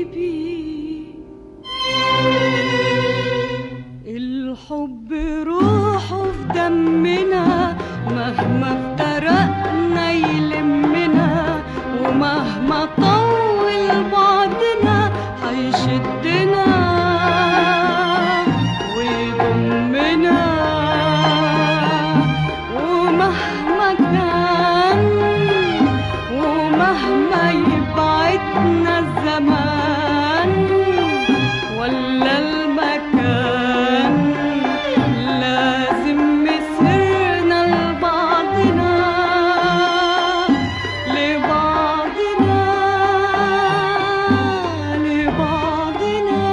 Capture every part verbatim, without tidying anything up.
حبيبي الحب روحه في دمنا، مهما افترقنا يلمنا، ومهما طول بعضنا هيشدنا ويضمنا، ومهما كان ومهما يبعدنا الزمان ولا المكان، لازم مسيرنا لبعضنا لبعضنا لبعضنا.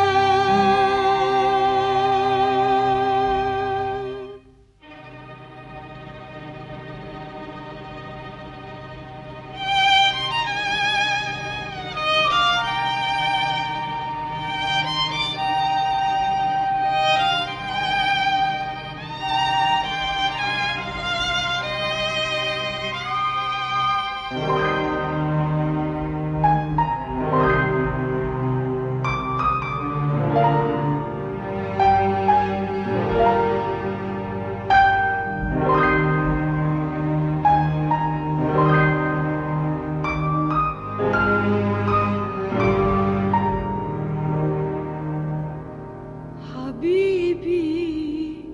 حبيبي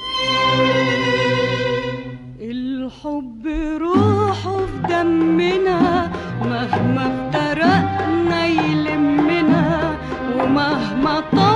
الحب روحه في دمنا، مهما افترقنا يلمنا، ومهما طال